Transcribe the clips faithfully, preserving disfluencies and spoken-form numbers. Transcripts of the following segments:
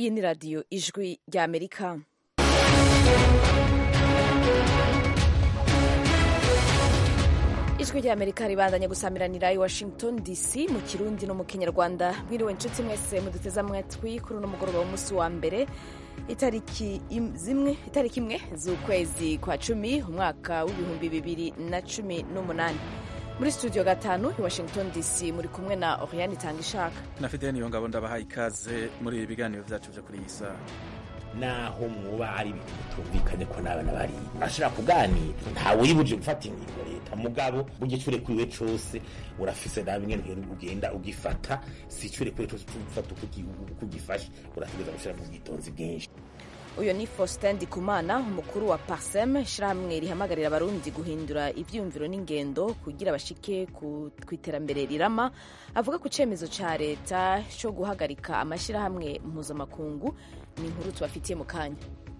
Iyi ni radiyo ijwi rya Amerika. Ijwi rya Amerika ribandanya gusamiranira i Washington D C mu Kirundi no mu Kinyarwanda. Mwiriwe nshuti mwese muduteze amatwi kuri uno mugoroba w'umunsi wa mbere itariki zimwe itariki imwe z'ukwezi kwa cumi umwaka w'ibihumbi bibiri na cumi n'umunani. Muri studio gatanu i Washington D C muri kumwe na Oriane Tangishaka na Fidel Niyongabo ndabahaye ikaze muri ibi biganiro vyacu vyo kuri iyi saha. Naho muba ari ibintu bitumvikanye ko n'abana bari ashira kuganira ntawe yibuje gufata ingingo leta mugabo bugicure kwiwe cose urafise nabimwe ugenda ugifata sicure kwiwe cose ufata ukugifasha urategeza gushira mu gitonzi bwinshi. Uyo ni Faustin Ndikumana umukuru wa Parsem ishirahamwe rihamagarira abarundi guhindura ivyumviro n'ingendo kugira bashike ku iterambere rirama. Avuga ku cemezo ca leta cyo guhagarika amashirahamwe mpuzamakungu. Ni inkuru tubafitiye mu kanya.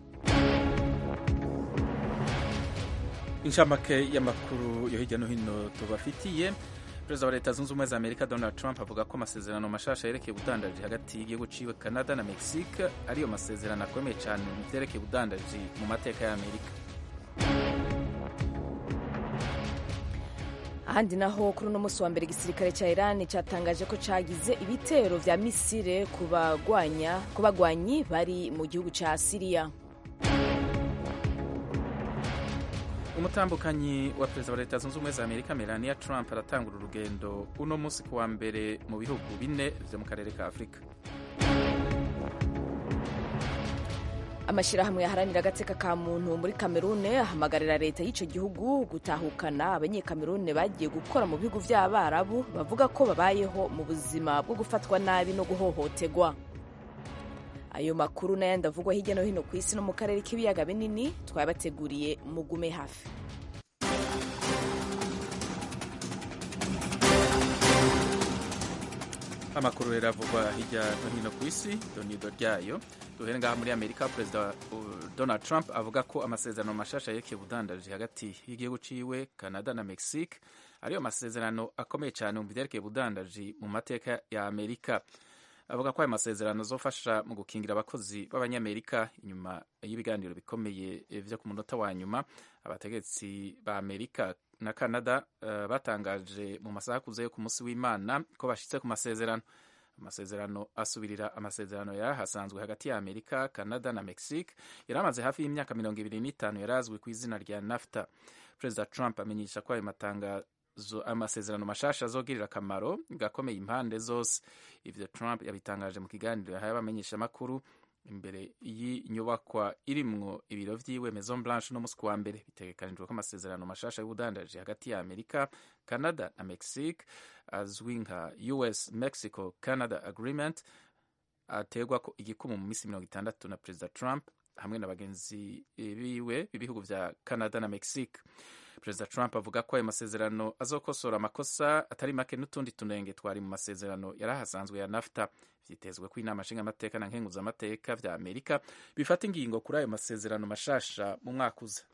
Inshamake y'amakuru yo hirya no hino tubafitiye. Perezida wa Leta Zunze Ubumwe za Amerika Donald Trump avuga ko amasezerano mashasha yerekeye ubudandaji hagati y'igihugu ciwe Canada na Mexique ariyo masezerano akomeye cyane mu vyerekeye ubudandaji mu mateka ya Amerika. Ahandi naho kuri uno musi wa mbere igisirikare ca Iran catangaje ko cagize ibitero vya misile kubagwanya kubagwanyi bari mu gihugu ca Syria. Umutambukanyi wa perezida wa Leta Zunze Ubumwe za Amerika Melania Trump aratangura urugendo uno musi kuwa mbere mu bihugu bine vyo mu karere ka Afrika. Amashirahamwe yaharanira agateka ka muntu muri Cameroon ahamagarira leta y'ico gihugu gutahukana abanyekamerune bagiye gukora mu bihugu vy'abarabu bavuga ko babayeho mu buzima bwo gufatwa nabi no guhohoterwa. Ayo makuru n'ayandi avugwa hirya no hino ku isi no mu karere k'ibiyaga binini twabateguriye mugume hafi. Amakuru rero avugwa hirya no hino ku isi donido ryayo duhere ngaha muri Amerika. Perezida Donald Trump avuga ko amasezerano mashasha yerekeye ubudandaji hagati y'igihugu ciwe Canada na Mexique ariyo masezerano akomeye cyane mu vyerekeye ubudandaji mu mateka ya Amerika. Avuga ko ayo masezerano azofasha mu gukingira abakozi b'abanyamerika. Inyuma y'ibiganiro bikomeye vyo ku munota wa nyuma, abategetsi ba Amerika na Canada uh, batangaje mu masaha akuze ku munsi w'Imana ko bashitse ku masezerano. Amasezerano asubirira amasezerano yarahasanzwe hagati ya Amerika, Canada na Mexique yaramaze hafi y'imyaka mirongo ibiri n'itanu yarazwi ku izina rya NAFTA. Perezida Trump amenyesha ko ayo matanga amasezerano mashasha azogirira akamaro gakomeye impande zose. Ivyo Trump yabitangaje mu kiganiro yahaye abamenyesha makuru imbere y'inyubakwa irimwo ibiro vyiwe Maison Blanche no musi wa mbere. Bitegekanijwe ko amasezerano mashasha y'ubudandaji hagati ya Amerika, Canada na Mexique azwi nka U S Mexico Canada Agreement ategwa ko igikumu mu misi mirongo itandatu na Perezida Trump hamwe na bagenzi biwe b'ibihugu vya Canada na Mexique. Perezida Trump avuga ko ayo masezerano azokosora amakosa atari make n'utundi tunenge twari mu masezerano yarahasanzwe ya NAFTA. Vyitezwe ko inama nshingamateka na nkenguzamateka vya Amerika bifata ingingo kuri ayo masezerano mashasha mu mwaka uza.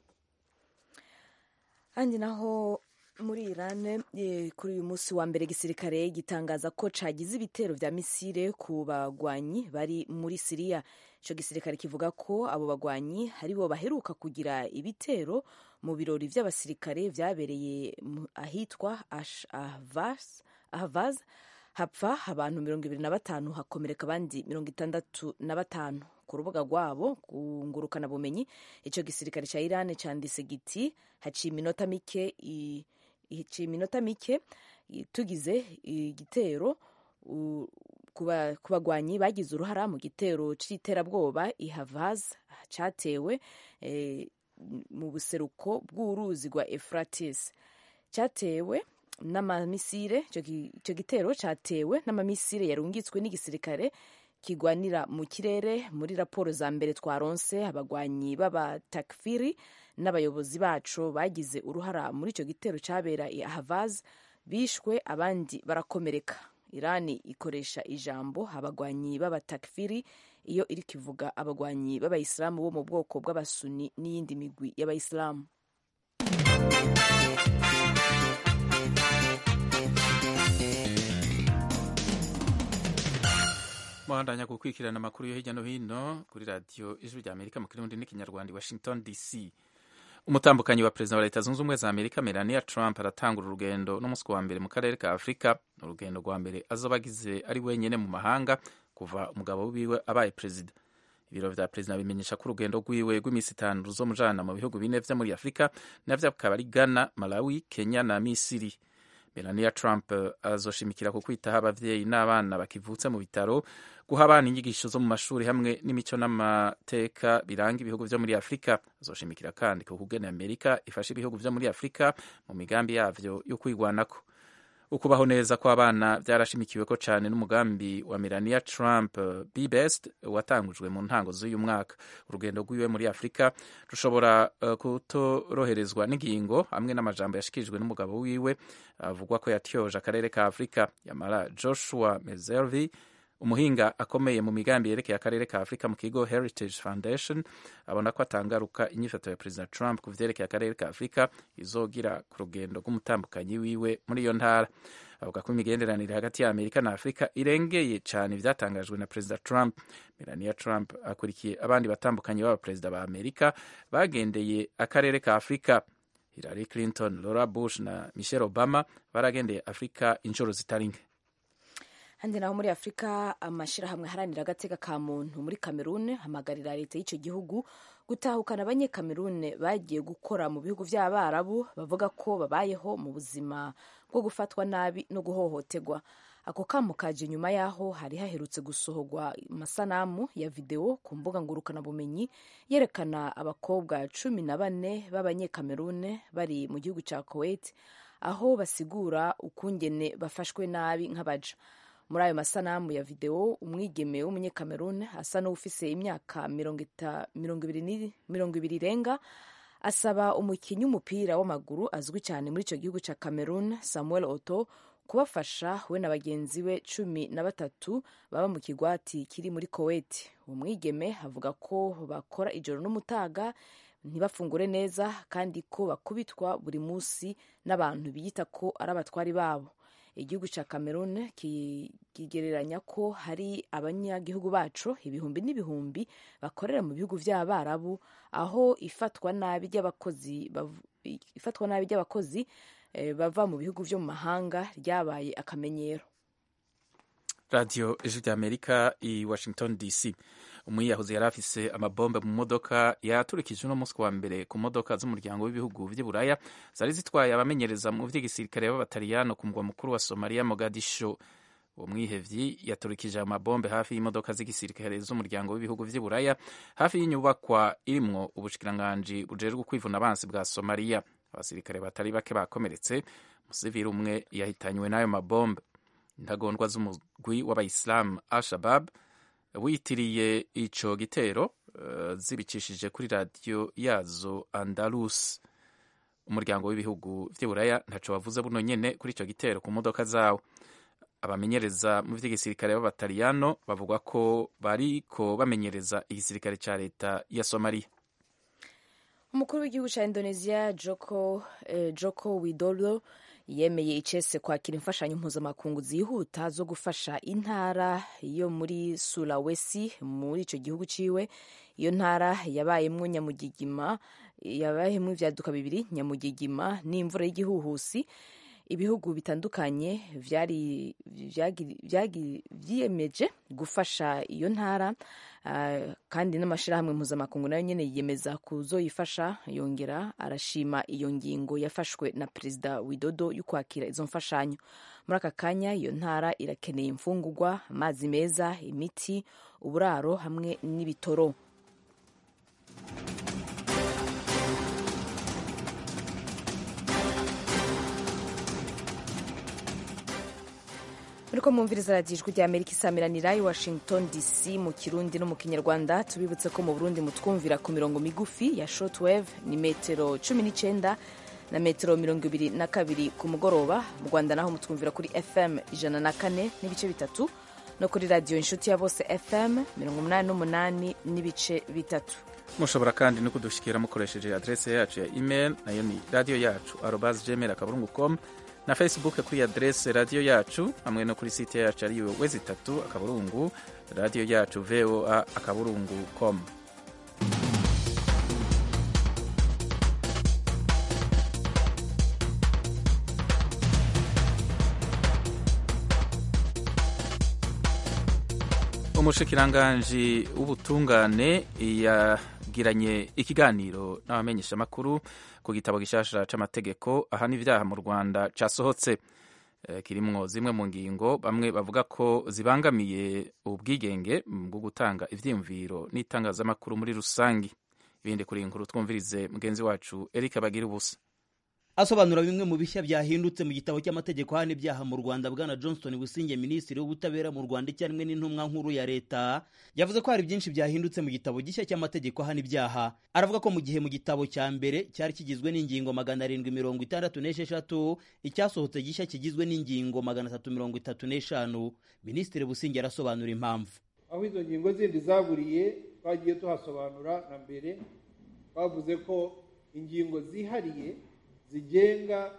Andi naho muri Iran kuri uyu musi wa mbere igisirikare gitangaza ko cagize ibitero vya misile ku bagwanyi bari muri Syria. Ico gisirikare kivuga ko abo bagwanyi haribo baheruka kugira ibitero mu birori vy'abasirikare vyabereye ahitwa Ahvaz Ahvaz hapfa abantu mirongo ibiri na batanu hakomereka abandi mirongo itandatu na batanu. Ku rubuga rwabo kungurukana bumenyi ico gisirikare ca Iran candise giti haciye iminota mike haciye iminota mike tugize igitero ku bagwanyi bagize uruhara mu gitero c'iterabwoba Ahvaz catewe e, mu buseruko bw'uruzi rwa Euphrates. Catewe n'amamisire ico gitero catewe n'amamisire yarungitswe n'igisirikare kigwanira mu kirere. Muri raporo za mbere twaronse abagwanyi b'aba takfiri n'abayobozi bacu bagize uruhara muri ico gitero cabera i Ahvaz bishwe abandi barakomereka. Irani ikoresha ijambo abagwanyi b'aba takfiri iyo iri kivuga abagwanyi b'abayisilamu bo mu bwoko bw'abasuni n'iyindi migwi y'abayisilamu. mu muhandanya gukurikirana amakuru yo hirya no hino kuri radiyo ijwi rya amerika mu kirundi n'ikinyarwanda washington dc. umutambukanyi wa perezida wa leta zunze ubumwe za amerika melania trump aratangura urugendo n'umunsi wa mbere mu karere ka afurika. urugendo rwa mbere azoba agize ari wenyine mu mahanga kuva umugabo wiwe abaye perezida. ibiro vya perezida bimenyesha ko urugendo rwiwe rw'iminsi itanu ruzomujana mu bihugu bine vyo muri afurika, navyo akaba ari ghana, malawi, kenya na misiri. melania trump azoshimikira ku kwitaho abavyeyi n'abana bakivutse mu bitaro, guha abana inyigisho zo mu mashuri hamwe n'imico n'amateka biranga ibihugu vyo muri afurika. azoshimikira kandi ku kugena amerika ifasha ibihugu vyo muri afurika mu migambi yavyo yo kwigwanako. ukubaho neza kw'abana vyarashimikiweko cane n'umugambi wa melania trump be best watangujwe mu ntango z'uyu mwaka. urugendo rwiwe muri afurika rushobora uh, kutoroherezwa n'ingingo hamwe n'amajambo yashikirijwe n'umugabo wiwe avugwa uh, ko yatyoje akarere ka afurika. yamara joshua mezelvi, umuhinga akomeye mu migambi yerekeye akarere ka afurika mu kigo Heritage Foundation, abona ko atangaruka inyifato ya perezida Trump ku vyerekeye akarere ka afurika izogira ku rugendo rw'umutambukanyi wiwe muri iyo ntara. avuga ko imigenderanire hagati ya amerika na afurika irengeye cane ivyatangajwe na perezida Trump. melania Trump akurikiye abandi batambukanyi b'abaperezida ba amerika bagendeye akarere ka afurika. Hillary Clinton, Laura Bush na Michelle Obama baragendeye afurika inshuro zitari nke. handi naho muri afurika amashirahamwe aharanira agateka ka muntu muri Cameroon hamagarira leta y'ico gihugu gutahukana abanyekamerune bagiye gukora mu bihugu vy'abarabu bavuga ko babayeho mu buzima bwo gufatwa nabi no guhohoterwa. ako kamo kaje nyuma yaho hari haherutse gusohorwa amasanamu ya video ku mbuga ngurukana bumenyi yerekana abakobwa cumi na bane b'abanyekamerune bari mu gihugu ca Kuwait, aho basigura ukungene bafashwe nabi nk'abaja. muri ayo masanamu ya video umwigeme w'umunyekamerune asa n'ufise imyaka mirongo ibiri irenga asaba umukinyi w'umupira w'amaguru azwi cyane muri ico gihugu ca Cameroon, Samuel Oto, kubafasha we na bagenzi be cumi na batatu baba mu kigwati kiri muri Kuwait. uwo mwigeme avuga ko bakora ijoro n'umutaga ntibafungure neza kandi ko bakubitwa buri musi n'abantu biyita ko ari abatwari babo. igihugu ca Cameroon kigereranya ko hari abanyagihugu bacu ibihumbi n'ibihumbi bakorera mu bihugu vy'abarabu, aho ifatwa nabi ry'abakozi ifatwa nabi ry'abakozi eh, bava mu bihugu vyo mu mahanga ryabaye akamenyero. radio ijwi ry'amerika i Washington dc. umwiyahuzi yari afise amabombe mu modoka yaturikije uno munsi wa mbere ku modoka z'umuryango w'ibihugu vy'Iburaya zari zitwaye abamenyereza mu vy'igisirikare b'abataliyano ku mugwa mukuru wa Somalia, Mogadisho. uwo mwihevyi yaturikije amabombe hafi y'imodoka z'igisirikare z'umuryango w'ibihugu vy'Iburaya hafi y'inyubakwa irimwo ubushikiranganji bujejwe kwivuna abansi bwa Somalia. abasirikare batari bake bakomeretse, umusivili umwe yahitanywe n'ayo mabombe. intagondwa z'umugwi w'abayisilamu Al-Shabab witiriye ico gitero uh, zibicishije kuri radio yazo Andalus. umuryango w'ibihugu vy'Iburaya ntaco wavuze buno nyene kuri ico gitero ku modoka zawo. abamenyereza mu vy'igisirikare b'abataliyano bavugwa ko bariko bamenyereza igisirikare ca leta ya Somalia. umukuru w'igihugu ca Indonesia Joko, eh, Joko Widodo yemeye icese kwakira imfashanyo mpuzamakungu zihuta zo gufasha intara yo muri Sulawesi muri ico gihugu ciwe. iyo ntara yabayemwo nyamugigima yabayemwo ivyaduka bibiri, nyamugigima n'imvura y'igihuhusi. ibihugu bitandukanye vyari vyiyemeje gufasha iyo ntara, uh, kandi n'amashirahamwe mpuzamakungu nayo nyene yiyemeza kuzoyifasha. yongera arashima iyo ngingo yafashwe na perezida Widodo yo kwakira izo mfashanyo. muri aka kanya iyo ntara irakeneye imfungurwa, amazi meza, imiti, uburaro hamwe n'ibitoro. Muriko mwumviriza radiyo ijwi rya Amerika isamiranira i Washington dc mu kirundi no mu kinyarwanda. tubibutse ko mu Burundi mutwumvira ku mirongo migufi ya shortwave ni metero cumi n'icenda na metero mirongo ibiri na kabiri ku mugoroba. mu Rwanda naho mutwumvira kuri F M ijana na kane n'ibice bitatu no kuri radiyo inshuti ya bose F M mirongo umunani n'umunani n'ibice bitatu. mushobora kandi no kudushikira mukoresheje adrese yacu ya email, nayo ni radio yacu arobase gmail akaburungu com, na Facebook kuri adresse radio yacu hamwe no kuri site yacu ari wezi itatu akaburungu radio yacu voa akaburungu com. Umushikiranganji w'ubutungane yagiranye ikiganiro n'abamenyesha makuru ku gitabo gishasha c'amategeko ahana ivyaha mu Rwanda casohotse, e, kirimwo zimwe mu ngingo bamwe bavuga ko zibangamiye ubwigenge bwo gutanga ivyiyumviro n'itangazamakuru muri rusangi. Ibindi kuri inkuru twumvirize mugenzi wacu Eric Bagirubusa. Asobanura bimwe mu bishya byahindutse mu gitabo cy'amategeko hano ibyaha mu Rwanda, Bwana Johnston Businge, Minisitiri w'Ubutabera mu Rwanda icyarimwe n'intumwa nkuru ya leta, yavuze ko hari byinshi byahindutse mu gitabo gishya cy'amategeko hano ibyaha. Aravuga ko mu gihe mu gitabo cya mbere cyari kigizwe n'ingingo magana arindwi mirongo itandatu n'esheshatu, icyasohotse gishya kigizwe n'ingingo magana atatu mirongo itatu n'eshanu. Minisitiri Businge arasobanura impamvu. Aho izo ngingo zindi zaburiye twagiye tuhasobanura na mbere, bavuze ko ingingo zihariye zigenga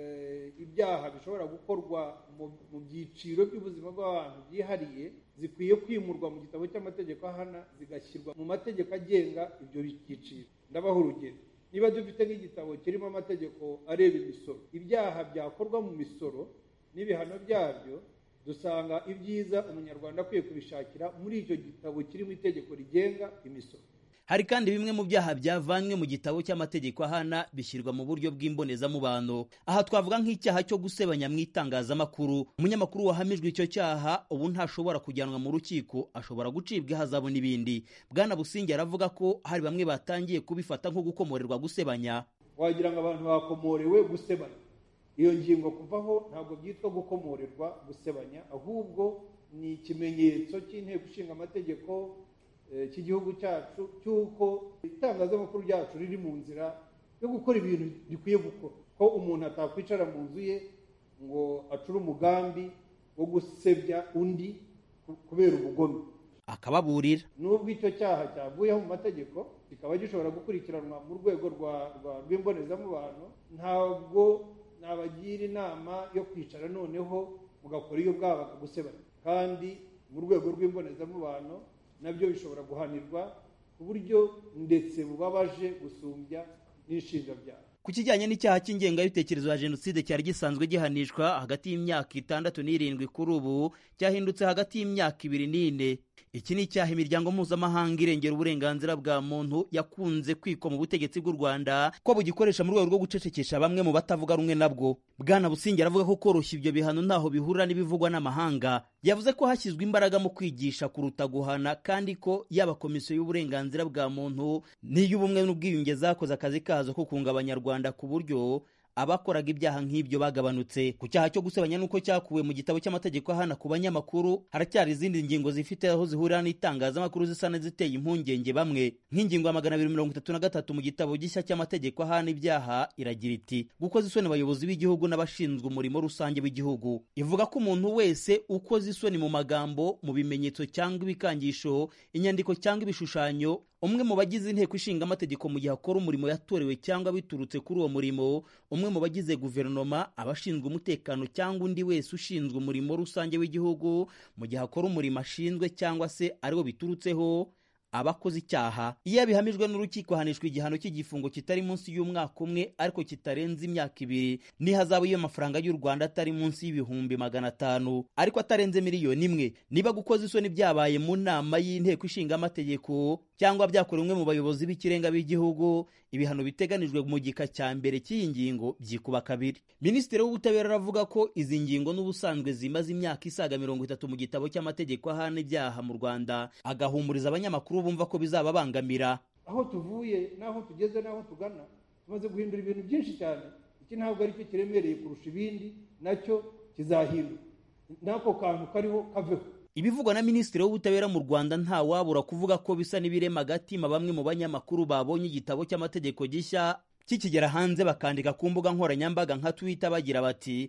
ibyaha bishobora gukorwa mu byiciro by'ubuzima bw'abantu byihariye zikwiye kwimurwa mu gitabo cy'amategeko ahana zigashyirwa mu mategeko agenga ibyo byiciro. Ndabaha urugero. Niba dufite nk'igitabo kirimo amategeko areba imisoro, ibyaha byakorwa mu misoro n'ibihano byabyo, dusanga ibyiza umunyarwanda akwiye kubishakira muri icyo gitabo kirimo itegeko rigenga imisoro. Hari kandi bimwe mu byaha byavanywe mu gitabo cy'amategeko ahana bishyirwa mu buryo bw'imbonezamubano. Aha twavuga nk'icyaha cyo gusebanya mu itangazamakuru. Umunyamakuru wahamijwe icyo cyaha ubu ntashobora kujyanwa mu rukiko, ashobora gucibwa ihazabu n'ibindi. Bwana Businge aravuga ko hari bamwe batangiye kubifata nko gukomorerwa gusebanya. Wagira ngo abantu bakomorewe gusebanya. Iyo ngingo kuvaho ntabwo byitwa gukomorerwa gusebanya, ahubwo ni ikimenyetso cy'inteko ishinga amategeko cy'igihugu cyacu cy'uko itangazamakuru ryacu riri mu nzira yo gukora ibintu bikwiye gukora, ko umuntu atakwicara mu nzu ye ngo acure umugambi wo gusebya undi kubera ubugome. Akababurira nubwo icyo cyaha cyavuyeho mu mategeko kikaba gishobora gukurikiranwa mu rwego rwa rw'imbonezamubano, ntabwo nabagira inama yo kwicara noneho mugakora iyo bwabaga gusebanya, kandi mu rwego rw'imbonezamubano nabyo bishobora guhanirwa ku buryo ndetse bubabaje gusumbya n'inshinjabyaha. Ku kijyanye n'icyaha cy'ingengabitekerezo ya jenoside cyari gisanzwe gihanishwa hagati y'imyaka itandatu n'irindwi, kuri ubu cyahindutse hagati y'imyaka ibiri n'ine. Iki ni icyaha imiryango mpuzamahanga irengera uburenganzira bwa muntu yakunze kwikoma ubutegetsi bw'u Rwanda ko bugikoresha mu rwego rwo gucecekesha bamwe mu batavuga rumwe nabwo. Bwana Businge aravuga ko koroshya ibyo bihano ntaho bihurira n'ibivugwa n'amahanga. Yavuze ko hashyizwe imbaraga mu kwigisha kuruta guhana, kandi ko yaba komisiyo y'uburenganzira bwa muntu n'iy'ubumwe n'ubwiyunge zakoze akazi kazo ko kunga abanyarwanda ku buryo abakoraga ibyaha nk'ibyo bagabanutse. Ku cyaha cyo gusebanya nuko cyakuwe mu gitabo cy'amategeko ahana ku banyamakuru, haracyari izindi ngingo zifite aho zihurira n'itangazamakuru zisa n'iziteye impungenge bamwe. Nk'ingingo ya magana abiri mirongo itatu na gatatu mu gitabo gishya cy'amategeko ahana ibyaha iragira iti: gukoza isoni abayobozi b'igihugu n'abashinzwe umurimo rusange w'igihugu. Ivuga ko umuntu wese ukoze isoni mu magambo, mu bimenyetso cyangwa ibikangisho, inyandiko cyangwa ibishushanyo, umwe mu bagize inteko ishinga amategeko mu gihe akora umurimo yatorewe cyangwa biturutse kuri uwo murimo, umwe mu bagize guverinoma, abashinzwe umutekano cyangwa undi wese ushinzwe umurimo rusange w'igihugu mu gihe akora umurimo ashinzwe cyangwa se ariwo biturutseho, abakoze icyaha. Iyo abihamijwe n'urukiko ahanishwa igihano cy'igifungo kitari munsi y'umwaka umwe ariko kitarenze imyaka ibiri, n'ihazabu y'amafaranga y'u Rwanda atari munsi y'ibihumbi magana atanu ariko atarenze miliyoni imwe. Niba gukoza isoni byabaye mu nama y'inteko ishinga amategeko cyangwa byakorewe umwe mu bayobozi b'ikirenga b'igihugu, ibihano biteganijwe mu gika cya mbere cy'iyi ngingo byikuba kabiri. Minisitiri w'Ubutabera aravuga ko izi ngingo n'ubusanzwe zimaze imyaka isaga mirongo itatu mu gitabo cy'amategeko ahana ibyaha mu Rwanda, agahumuriza abanyamakuru bumva ko bizababangamira. Aho tuvuye n'aho tugeze n'aho tugana tumaze guhindura ibintu byinshi cyane. Iki ntabwo ari cyo kiremereye kurusha ibindi, nacyo kizahinduka. N'ako kantu kariho kaveho. Ibivugwa na Minisitiri w'Ubutabera mu Rwanda nta wabura kuvuga ko bisa n'ibirema agatima bamwe mu banyamakuru babonye igitabo cy'amategeko gishya kikigera hanze bakandika ku mbuga nkoranyambaga nka Twitter bagira bati: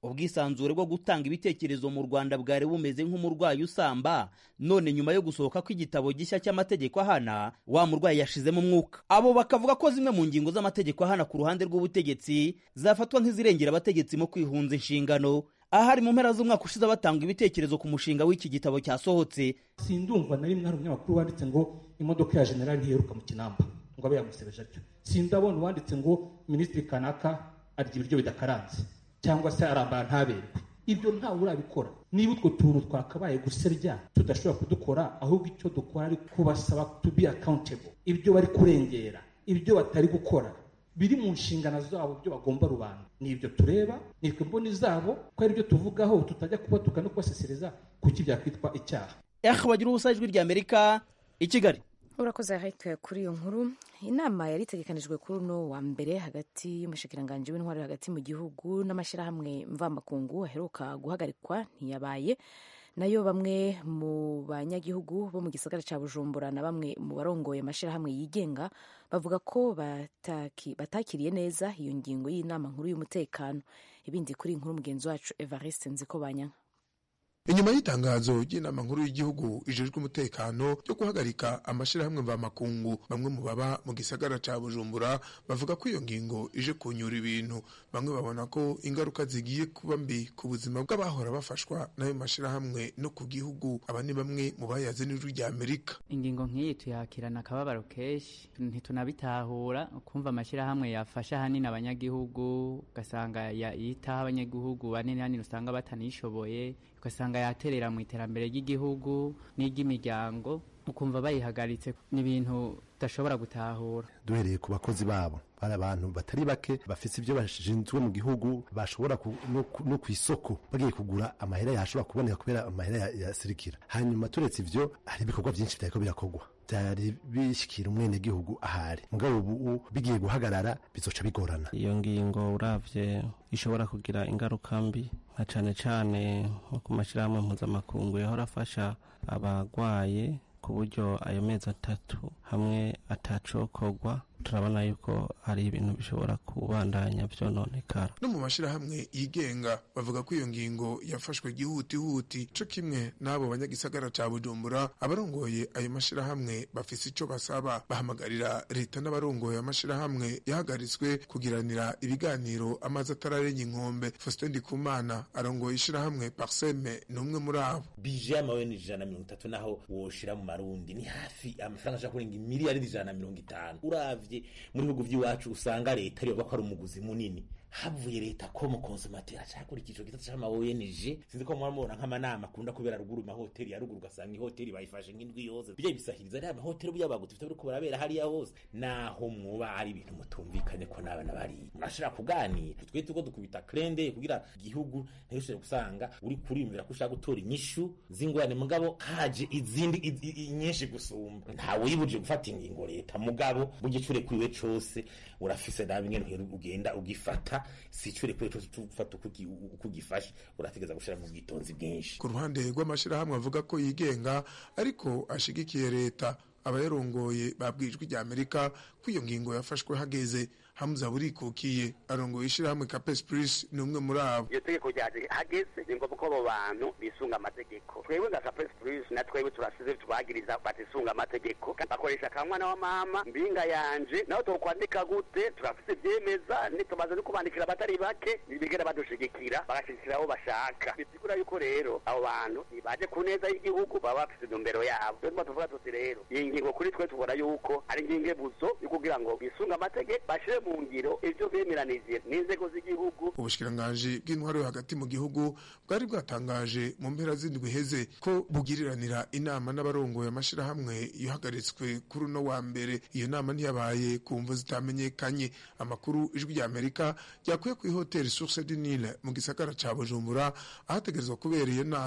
ubwisanzure bwo gutanga ibitekerezo mu Rwanda bwari bumeze nk'umurwayi usamba, none nyuma yo gusohoka kw'igitabo gishya cy'amategeko ahana, wa murwayi yashizemo umwuka. Abo bakavuga ko zimwe mu ngingo z'amategeko ahana ku ruhande rw'ubutegetsi zafatwa nk'izirengera abategetsi mu kwihunza inshingano. Ahari mu mpera z'umwaka ushize batanga ibitekerezo ku mushinga w'iki gitabo cyasohotse. Sindumva na rimwe hari umunyamakuru wanditse ngo imodoka ya generali ntiheruka mu Kinamba ngo abe yamusebeje atyo. Sindabona wanditse ngo minisitiri kanaka arya ibiryo bidakaranze cyangwa se arambara ntaberwe. Ibyo ntawe urabikora. Niba utwo tuntu twakabaye guserya tudashobora kudukora, ahubwo icyo dukora ari kubasaba to be accountable. Ibyo bari kurengera, ibyo batari gukora biri mu nshingano zabo, byo bagomba rubanda. Nibyo tureba, nitwe mboni zabo, ko ari byo tuvugaho, tutajya kuba tukano kubasesereza kuki byakwitwa icyaha. Eh bagira ubusa ijwi rya Amerika i Kigali. Urakoze ahitwe kuri iyo nkuru. Inama yari itegekanijwe kuri uno wa mbere hagati y'umushikiranganje w'intwari hagati mu gihugu n'amashirahamwe mvamakungu aheruka guhagarikwa ntiyabaye. Nayo bamwe mu banyagihugu bo mu gisagara ca Bujumbura na bamwe mu barongoye amashirahamwe yigenga bavuga ko bataki, batakiriye neza iyo ngingo y'inama nkuru y'umutekano. Ibindi kuri inkuru mugenzi wacu Evariste Nzikobanyanka. Inyuma y'itangazo ry'inama nkuru y'igihugu ijejwe umutekano yo guhagarika amashirahamwe mvamakungu, bamwe mu baba mu gisagara ca Bujumbura bavuga ko iyo ngingo ije kunyura ibintu. Bamwe babona ko ingaruka zigiye kuba mbi ku buzima bw'abahora bafashwa n'ayo mashirahamwe no ku gihugu. Aba ni bamwe mu bayaze n'ijwi rya Amerika. Ingingo nk'iyi tuyakirana akababaro kenshi, ntitunabitahura kumva amashirahamwe yafasha hanini abanyagihugu, ugasanga yitaho abanyagihugu banini hanini usanga batanishoboye, ugasanga yaterera mu iterambere ry'igihugu n'iry'imiryango, ukumva bayihagaritse n'ibintu udashobora gutahura. Duhereye ku bakozi babo, bari abantu batari bake bafise ibyo bashinzwe mu gihugu, bashobora no ku isoko bagiye kugura amahera yashobora kuboneka kubera amahera yasirikira. Hanyuma turetse ivyo, hari ibikorwa byinshi byariko birakogwa byari bishikira umwene gihugu ahari, mugabo ubu bigiye guhagarara bizoca bigorana. Iyo ngingo uravye ishobora kugira ingaruka mbi, na cane cane nko ku mashirahamwe mpuzamakungu yahora afasha abagwaye ku buryo ayo mezi atatu hamwe atacokorwa, turabona yuko hari ibintu bishobora kubandanya vyononekara. No mu mashirahamwe yigenga bavuga ko iyo ngingo yafashwe gihutihuti, co kimwe n'abo banyagisagara ca Bujumbura. Abarongoye ayo mashirahamwe bafise ico basaba, bahamagarira leta n'abarongoye amashirahamwe yahagaritswe kugiranira ibiganiro amazi atararenye inkombe. Faustin Ndikumana arongoye ishirahamwe Parseme n'umwe muri abo. Bije amawe ni ijana na mirongo itatu naho woshira mu marundi ni hafi amafaranga ashaka kurenga miliyari ijana na mirongo itanu. Uravye muri bihugu by'iwacu usanga leta ariyo bakora umuguzi munini. Havuye leta ko mu consumateur acakora ikijo gitatu cyama O N G, sinzi ko mwamubona nk'amanama akunda kubera ruguru ma hoteli ya ruguru, gasanga ihoteli bayifashe nk'indwi yose bijye bisahiriza ari amahoteli by'abagutu bifite ko barabera hariya hose. Naho mwoba ari ibintu mutumvikanye ko nabana bari murashira kuganira, twe tuko dukubita krende kugira igihugu ntirushe gusanga uri kurimvira ko ushaka gutora inyishu zingurane, mugabo haje izindi nyinshi gusumba. Ntawe yibuje gufata ingingo leta, mugabo bugicure kwiwe cose urafise nabi ngene ugenda ugifata, sicure kuri cose tufata ukugifasha, urategeza gushira mu bwitonzi bwinshi. Ku ruhande rw'amashirahamwe avuga ko yigenga ariko ashigikiye leta, abayarongoye babwijwe rya Amerika ko iyo ngingo yafashwe hageze. Hamza Burikukiye arongoye ishirahamwe Capes Plus n'umwe muri abo. Iyo tegeko ryaje hageze ngo ko abo bantu bisunga amategeko. Twebwe nga Capes Plus na twebwe turasize tubagiriza batisunga amategeko, bakoresha kamwana wa mama mbinga yanje, naho to kwandika gute turafise byemeza, nitumaze no kubandikira batari bake bigera badushigikira bagashikira aho bashaka. Bisigura yuko rero abo bantu baje kuneza y'igihugu baba bafise intumbero yabo. Rero tuvuga tuti rero iyi ngingo kuri twe tubona yuko ari nginge buzo yo kugira ngo bisunga amategeko bashire mu ngiro ivyo bemeranije n'inzego z'igihugu. Ubushikiranganje bw'intwaro yo hagati mu gihugu bwari bwatangaje mu mpera z'indwi heze ko bugiriranira inama n'abarongoye amashirahamwe yahagaritswe kuri no wa mbere. Iyo nama ntiyabaye ku mvo zitamenyekanye. Amakuru ijwi rya Amerika ryakuye ku hotel Source du Nil mu gisagara ca Bujumbura ahategerezwa kubera iyo nama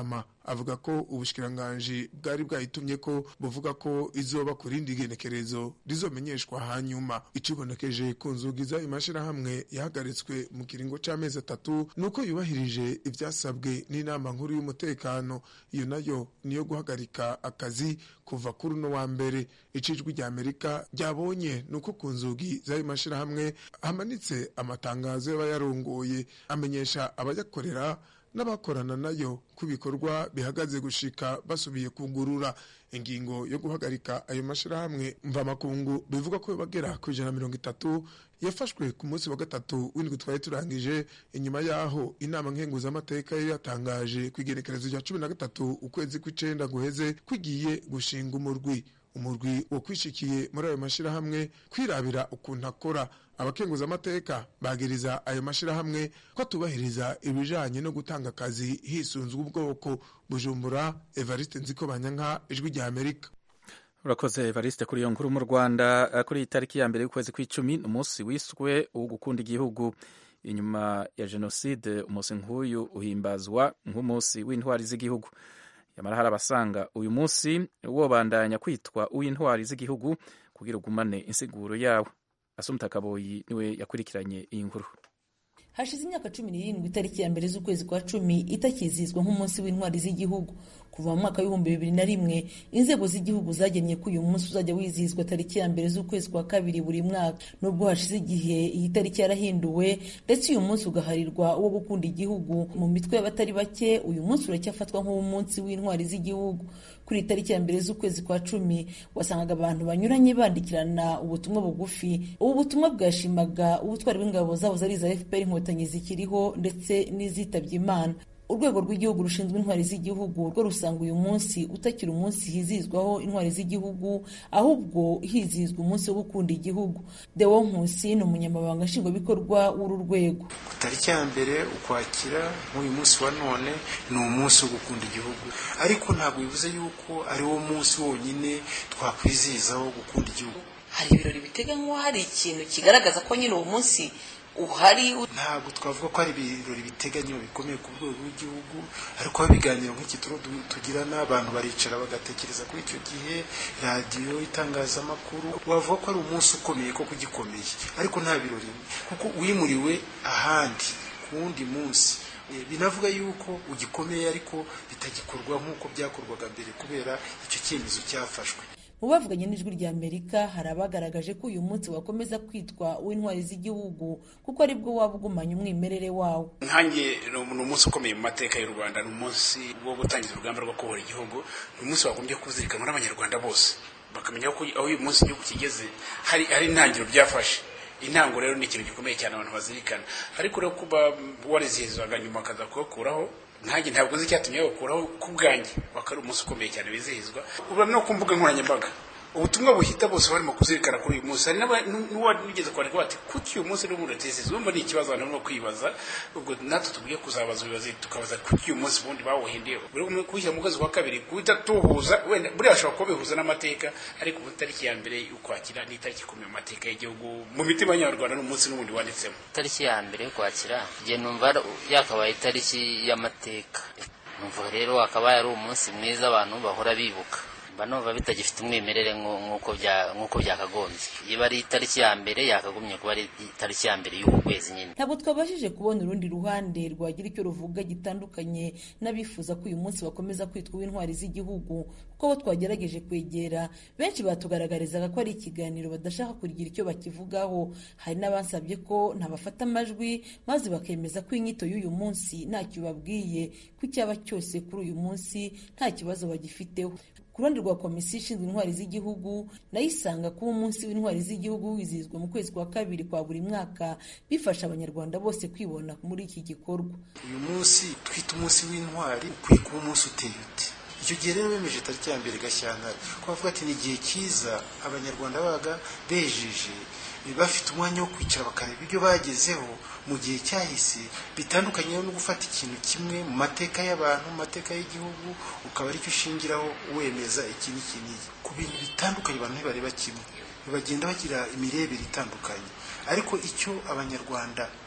avuga ko ubushikiranganji bwari bwayitumye ko buvuga ko izoba ku rindi genekerezo rizomenyeshwa hanyuma. Ikibonekeje ku nzugi z'ayo mashirahamwe yahagaritswe mu kiringo c'amezi atatu nuko yubahirije ivyasabwe n'inama nkuru y'umutekano. Iyo nayo niyo guhagarika akazi kuva kuri uno wa mbere. Icijwi rya Amerika ryabonye nuko ku nzugi z'ayo mashirahamwe hamanitse amatangazo y'abayarongoye amenyesha abayakorera n'abakorana nayo ku bikorwa bihagaze gushika basubiye kugurura. Ingingo yo guhagarika ayo mashirahamwe mvamakungu bivuga ko bagera ku ijana mirongo itatu yafashwe ku munsi wa gatatu w'indwi twari turangije, inyuma yaho inama nkenguzamateka yari yatangaje ku igenekerezo rya cumi na gatatu ukwezi kw'icenda guheze kwigiye gushinga umurwi umurwi wo kwishikiye muri ayo mashirahamwe kwirabira ukuntu akora. Abakenguzamateka bagiriza ayo mashirahamwe ko atubahiriza ibijanye no gutanga akazi hisunzwe ubwoko. Bujumbura, Evariste Nzikobanyanka, Ijwi rya Amerika. Urakoze Evariste kuri iyo nkuru. Mu Rwanda kuri itariki ya mbere y'ukwezi kw'icumi umunsi wiswe wo gukunda igihugu. Inyuma ya jenoside umunsi nk'uyu uhimbazwa nk'umunsi w'intwari z'igihugu. Yamara hari abasanga uyu munsi wobandanya kwitwa uw'intwari z'igihugu kugira ugumane insiguro yawe. Asumta Kaboyi niwe yakurikiranye iyi nkuru. Hashize imyaka cumi n'irindwi itariki ya mbere z'ukwezi kwa cumi itakizizwa nk'umunsi w'intwari z'igihugu. Kuva mu mwaka w'ibihumbi bibiri na rimwe inzego z'igihugu zagennye ko uyu munsi uzajya wizihizwa tariki ya mbere z'ukwezi kwa kabiri buri mwaka. Nubwo hashize igihe iyi tariki yarahinduwe ndetse uyu munsi ugaharirwa uwo gukunda igihugu, mu mitwe y'abatari bake uyu munsi uracyafatwa nk'umunsi w'intwari z'igihugu. Kuri tariki ya mbere z'ukwezi kwa cumi wasangaga abantu banyuranye bandikirana ubutumwa bugufi. Ubu butumwa bwashimaga ubutwari bw'ingabo zabo zari za F P R inkotanyi zikiriho ndetse n'izitabye Imana. Urwego rw'igihugu rushinzwe intwari z'igihugu rwo rusanga uyu munsi utakiri umunsi hizizwaho intwari z'igihugu, ahubwo hizizwa umunsi wo gukunda igihugu. Deo Nkusi ni umunyamabanga nshingwabikorwa w'uru rwego. Tariki ya mbere ukwakira nk'uyu munsi wa none ni umunsi wo gukunda igihugu, ariko ntabwo bivuze yuko ari wo munsi wonyine twakwizihizaho gukunda igihugu. Hari ibirori biteganywa, hari ikintu kigaragaza ko nyine uwo munsi uhari. Ntabwo twavuga ko ari ibirori biteganywa bikomeye ku rwego rw'igihugu, ariko ibiganiro nk'iki tugirana abantu baricara bagatekereza kuri icyo gihe, radiyo, itangazamakuru, wavuga ko ari umunsi ukomeye ko kugikomeye, ariko nta birori kuko wimuriwe ahandi ku wundi munsi. Binavuga yuko ugikomeye ariko bitagikorwa nk'uko byakorwaga mbere kubera icyo cyemezo cyafashwe. Mu bavuganye n'Ijwi rya Amerika hari abagaragaje ko uyu munsi wakomeza kwitwa uw'intwari z'igihugu kuko ari bwo waba ugumanye umwimerere wawo. Nkanjye ni umunsi ukomeye mu mateka y'u Rwanda, ni umunsi wo gutangiza urugamba rwo kubohora igihugu, ni umunsi wagombye kuzirikanwa n'abanyarwanda bose bakamenya ko aho uyu munsi igihugu kigeze hari hari intangiro byafashe. Intango rero ni ikintu gikomeye cyane abantu bazirikana, ariko rero kuba warizihizwaga nyuma akaza kuwukuraho ntange ntabwo nzi icyatumye bakuraho ku bwanjye. Bakari umunsi ukomeye cyane bizihizwa. Ubu no ku mbuga nkoranyambaga ubutumwa buhita bose barimo kuzirikana kuri uyu munsi. Hari n'uwigeze kwandika bati kuki uyu munsi rero muratesize. Urumva ni ikibazo abantu barimo kwibaza, ubwo natwe tugiye kuzabaza ibibazo tukabaza kuki uyu munsi bundi bawuhindiye. Buri umwe kujya mu kwezi kwa kabiri guhita tuhuza, wenda buri ashobora kuba bihuza n'amateka, ariko ubu tariki ya mbere y'ukwakira ni itariki ikomeye mu mateka y'igihugu, mu mitima y'Abanyarwanda n'umunsi n'ubundi wanditsemo. Tariki ya mbere y'ukwakira je numva yakabaye itariki y'amateka. Numva rero akaba ari umunsi mwiza abantu bahora bibuka, banova bitagifite umwimerere nk'uko bya nk'uko byakagombye. Yiba ari itariki ya mbere yakagumye kuba ari itariki ya mbere y'uku kwezi nyine. Ntabwo twabashije kubona urundi ruhande rwagira icyo ruvuga gitandukanye n'abifuza ko uyu munsi bakomeza kwitwa uw'intwari z'igihugu, kuko bo twagerageje kwegera benshi batugaragarizaga ko ari ikiganiro badashaka kugira icyo bakivugaho. Hari n'abansabye ko ntabafata amajwi maze bakemeza ko inyito y'uyu munsi ntacyo babwiye, ko icyaba cyose kuri uyu munsi nta kibazo bagifiteho. Ku ruhande rwa komisiyo ishinzwe intwari z'igihugu nayo isanga kuba umunsi w'intwari z'igihugu wizihizwa mu kwezi kwa kabiri kwa buri mwaka bifasha abanyarwanda bose kwibona muri iki gikorwa. Uyu munsi twita umunsi w'intwari ukwiye kuba umunsi uteye ute. Icyo gihe rero bemeje tariki ya mbere Gashyantare ko bavuga ati ni igihe cyiza abanyarwanda baga bejeje bafite umwanya wo kwicara bakareba ibyo bagezeho mu gihe cyahise, bitandukanye no gufata ikintu kimwe mu mateka y'abantu, mu mateka y'igihugu ukaba ari cyo ushingiraho wemeza iki n'iki n'iki. Ku bintu bitandukanye abantu ntibareba kimwe, bagenda bagira imirebere itandukanye, ariko icyo abanyarwanda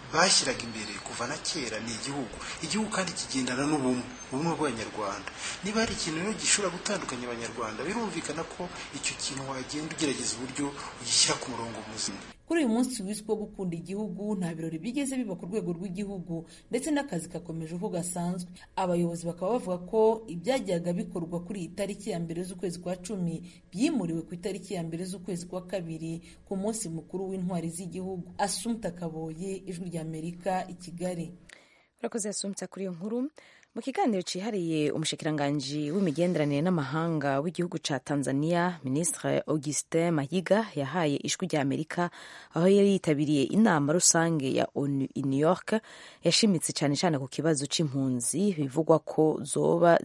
bashyiraga imbere kuva na kera ni igihugu igihugu kandi kigendana n'ubumwe ubumwe bw'abanyarwanda. Niba hari ikintu rero gishobora gutandukanya abanyarwanda, birumvikana ko icyo kintu wagenda ugerageza uburyo ugishyira ku murongo muzima. Kuri uyu munsi wiswe wo gukunda igihugu nta birori bigeze biba ku rwego rw'igihugu ndetse n'akazi gakomeje uko gasanzwe. Abayobozi bakaba bavuga ko ibyajyaga bikorwa kuri iyi tariki ya mbere z'ukwezi kwa cumi byimuriwe ku itariki ya mbere z'ukwezi kwa kabiri ku munsi mukuru w'intwari z'igihugu. Assumpta Kaboye, Ijwi ry'Amerika, i Kigali. Urakoze Assumpta kuri iyo nkuru. Mu kiganiro cyihariye umushikiranganji w'imigenderanire n'amahanga w'igihugu ca Tanzania, Ministre Augustin Mahiga yahaye Ijwi ry'Amerika aho yari yitabiriye inama rusange ya ONU i New York, yashimitse cyane cyane ku kibazo c'impunzi bivugwa ko zoba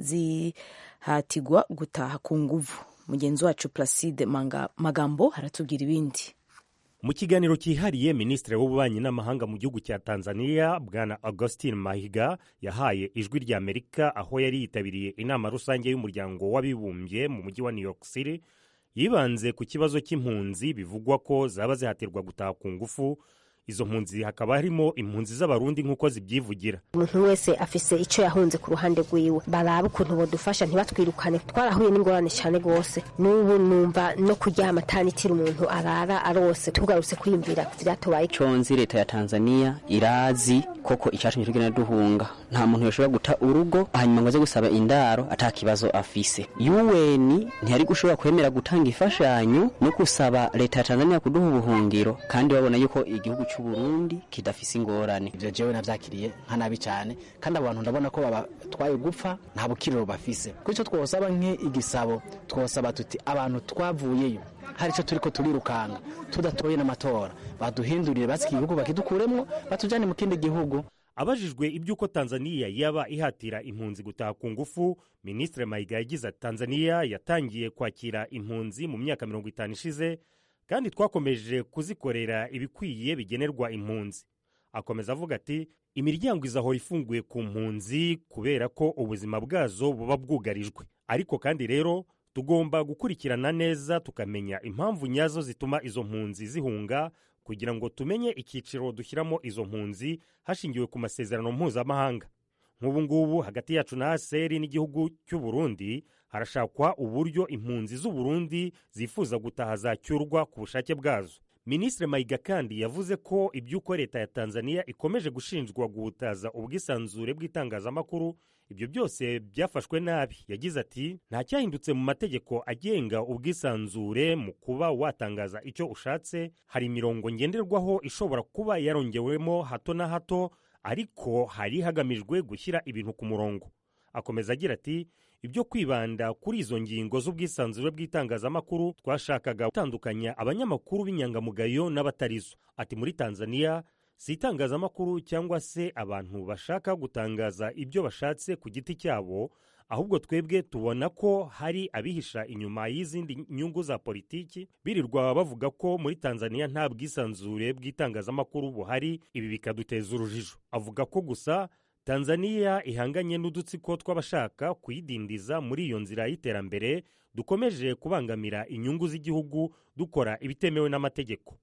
zihatigwa gutaha ku nguvu. Mugenzi wacu Placide Magambo aratubwira ibindi. Mu kiganiro cyihariye Ministre w'ububanyi n'amahanga mu gihugu cya Tanzania Bwana Augustin Mahiga yahaye Ijwi ry'Amerika aho yari yitabiriye inama rusange y'umuryango w'abibumbye mu mujyi wa New York City, yibanze ku kibazo cy'impunzi bivugwa ko zaba zihatirwa gutaha ku ngufu. Izo mpunzi hakaba harimo impunzi z'abarundi nk'uko zibyivugira. Umuntu wese afise icyo yahunze ku ruhande rwiwe, baraba ukuntu bodufasha ntibatwirukane. Twarahuye n'ingorane cyane gose, n'ubu numva no kuryama atanitira umuntu arara arose. Tugarutse kwiyumvira ku vyatobaye. Conzi leta ya Tanzania irazi koko icatumye tugenda duhunga. Nta muntu yoshobora guta urugo hanyuma ngo aze gusaba indaro atakibazo afise. U N ntiyari gushobora kwemera gutanga ifashanyo no kusaba leta ya Tanzania kuduha ubuhungiro, kandi babona yuko igihugu Burundi kidafise ingorane. Ivyo jewe navyakiriye nka nabi cyane, kandi abantu ndabona ko babatwaye gupfa nta bukiriro bafise. Kuri cyo twosaba nke igisabo, twosaba tuti abantu twavuyeyo hari cyo turiko turirukanga tudatoye n'amatora, baduhindurire basi igihugu bakidukuremwo batujane mu kindi gihugu. Abajijwe ibyuko Tanzania yaba ihatira impunzi gutaha ku ngufu, Ministre Mahiga yagize ati Tanzania yatangiye kwakira impunzi mu myaka mirongo itanu ishize, kandi twakomeje kuzikorera ibikwiye bigenerwa impunzi. Akomeza avuga ati imiryango izahora ifunguye ku mpunzi kubera ko ubuzima bwazo buba bwugarijwe, ariko kandi rero tugomba gukurikirana neza tukamenya impamvu nyazo zituma izo mpunzi zihunga, kugira ngo tumenye ikiciro dushyiramo izo mpunzi hashingiwe ku masezerano mpuzamahanga. Nk'ubu ngubu hagati yacu na A S E R n'igihugu cy'u Burundi harashakwa uburyo impunzi z'u Burundi zifuza gutaha zacyurwa ku bushake bwazo. Ministre Mahiga kandi yavuze ko ibyuko leta ya Tanzania ikomeje gushinjwa guhutaza ubwisanzure bw'itangazamakuru, ibyo byose byafashwe nabi. Yagize ati nta cyahindutse mu mategeko agenga ubwisanzure mu kuba watangaza icyo ushatse. Hari imirongo ngenderwaho ishobora kuba yarongewemo hato na hato, ariko hari hagamijwe gushyira ibintu ku murongo. Akomeza agira ati ibyo kwibanda kuri izo ngingo z'ubwisanzure bw'itangazamakuru twashakaga gutandukanya abanyamakuru b'inyangamugayo n'abatarizo. Ati muri Tanzania si itangazamakuru cyangwa se abantu bashaka gutangaza ibyo bashatse ku giti cyabo, ahubwo twebwe tubona ko hari abihisha inyuma y'izindi nyungu za politiki birirwa bavuga ko muri Tanzania nta bwisanzure bw'itangazamakuru buhari, ibi bikaduteza urujijo. Avuga ko gusa Tanzania ihanganye n'udutsiko tw'abashaka kuyidindiza muri iyo nzira y'iterambere, dukomeje kubangamira inyungu z'igihugu dukora ibitemewe n'amategeko.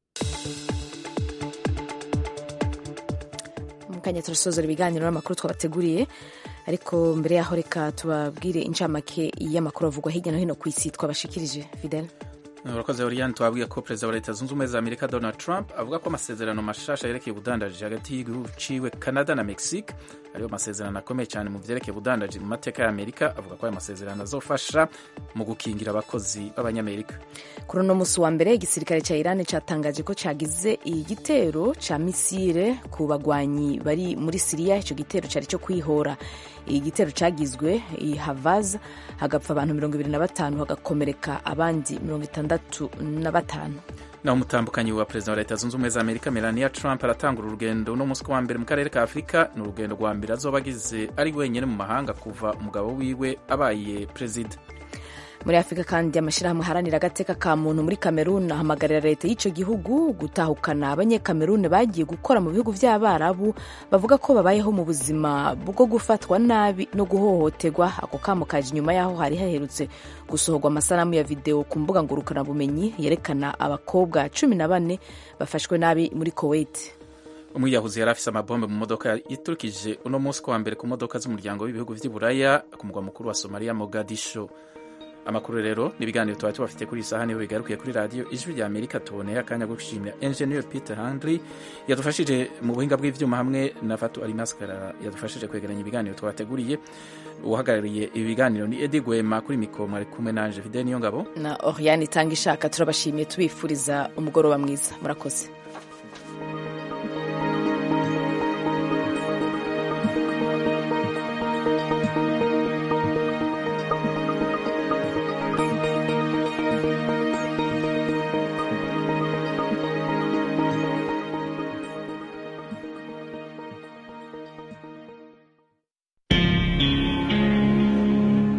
Mukanya turasozera ibiganiro n'amakuru twabateguriye, ariko mbere yaho reka tubabwire incamake y'amakuru avugwa hirya no hino ku isi twabashikirije. Fidel. Urakoze Oriane, twabwiye ko Perezida wa Leta Zunze Ubumwe za Amerika Donald Trump avuga ko amasezerano mashasha yerekeye ubudandaji hagati y'igihugu ciwe Canada na Mexique ariyo masezerano akomeye cyane mu vyerekeye ubudandaji mu mateka ya Amerika. Avuga ko ayo masezerano azofasha mu gukingira abakozi b'abanyamerika. Kuri uno musi wa mbere igisirikare ca Iran catangaje ko cagize igitero ca misile ku bagwanyi bari muri Syria. Ico gitero cari cyo kwihora. Igitero cagizwe i Havaz hagapfa abantu mirongo ibiri na batanu hagakomereka abandi mirongo itandatu na batanu. Na umutambukanyi wa Perezida wa Leta Zunze Ubumwe za Amerika Melania Trump aratangura urugendo no musi wa mbere mu karere ka Afrika. Ni urugendo rwa mbere azobagize ari wenyene mu mahanga kuva umugabo wiwe abaye perezida. Muri Afrika kandi amashirahamwe haranira agateka ka muntu muri Cameroon ahamagarira leta y'ico gihugu gutahukana abanye-Cameroon bagiye gukora mu bihugu vy'Abarabu bavuga ko babayeho mu buzima bwo gufatwa nabi no guhohoterwa. Ako kamo kaje nyuma yaho hari haherutse gusohorwa amasanamu ya video ku mbuga ngurukana bumenyi yerekana abakobwa cumi na bane bafashwe nabi muri Kuwait. umwiyahuzi yari afise amabombe mu modoka yiturikije uno munsi kuwa mbere ku modoka z'umuryango w'ibihugu vy'i Buraya ku mugwa mukuru wa Somalia Mogadisho. Amakuru rero n'ibiganiro tuba tubafite kuri isaha niho bigarukiye kuri radio Ijwi rya Amerika. Tuboneye akanya ko gushimira Engineer Peter Henry yadufashije mu buhinga bw'ivyuma hamwe na Fatu Alimaskara yadufashije kwegeranya ibiganiro twabateguriye. Uhagarariye ibiganiro ni Eddie Gwema, kuri mikoro mwari kumwe nanje Fidel Niyongabo na Oriane Tangishaka. Turabashimiye tubifuriza umugoroba mwiza, murakoze.